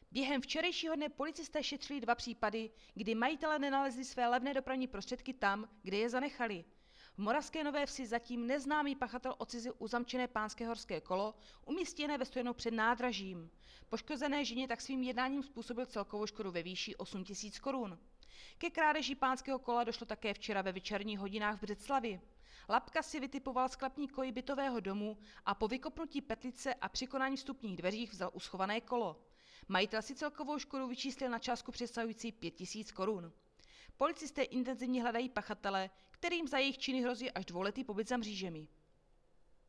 Během včerejšího dne policisté šetřili 2 případy, kdy majitelé nenalezli své levné dopravní prostředky tam, kde je zanechali. V Moravské Nové Vsi zatím neznámý pachatel odcizil uzamčené pánské horské kolo, umístěné ve stojanou před nádražím. Poškozené ženě tak svým jednáním způsobil celkovou škodu ve výši 8 000 korun. Ke krádeži pánského kola došlo také včera ve večerních hodinách v Břeclavi. Lapka si vytipoval sklepní koji bytového domu a po vykopnutí petlice a přikonání vstupních dveřích vzal uschované kolo. Majitel si celkovou škodu vyčíslil na částku přesahující 5 000 korun. Policisté intenzivně hledají pachatele, kterým za jejich činy hrozí až 2letý pobyt za mřížemi.